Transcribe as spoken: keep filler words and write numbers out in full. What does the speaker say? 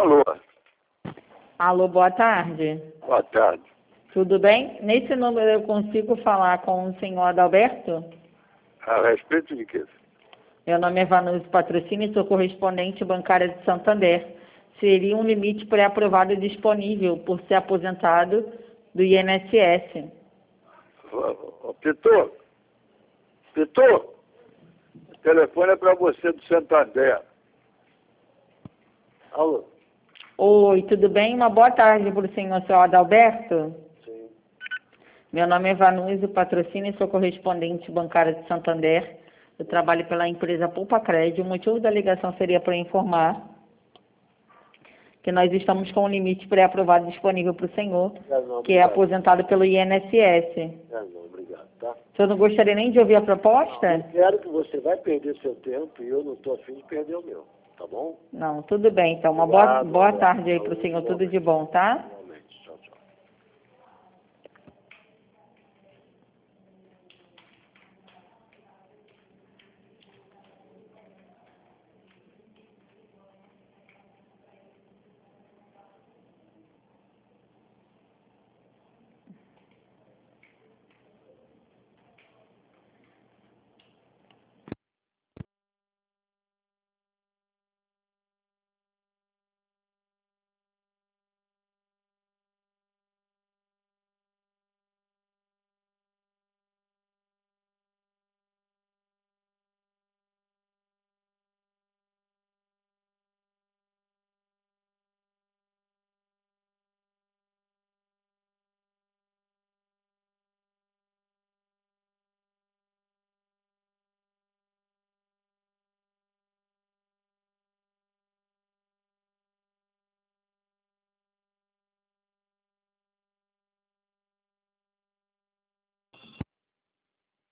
Alô, Alô, boa tarde. boa tarde. Tudo bem? Nesse número eu consigo falar com o senhor Adalberto? A respeito de quê? Meu nome é Vanusa Patrocínio e sou correspondente bancária de Santander. Seria um limite pré-aprovado disponível por ser aposentado do I N S S. Ô, ô, Pitu, Pitu, o telefone é para você do Santander. Alô? Oi, tudo bem? Uma boa tarde para o senhor, senhor Adalberto. Sim. Meu nome é Vanusa Patrocínio e sou correspondente bancária de Santander. Eu trabalho pela empresa Poupa Crédito. O motivo da ligação seria para informar que nós estamos com um limite pré-aprovado disponível para o senhor, Não, que é aposentado pelo I N S S. não, não, obrigado, tá? O senhor não gostaria nem de ouvir a proposta? Eu quero que você vai perder seu tempo e eu não estou afim de perder o meu, tá bom? Não, tudo bem. Então, uma boa, Obrigado, boa obrigado. tarde aí para o senhor. Tudo de bom, tá?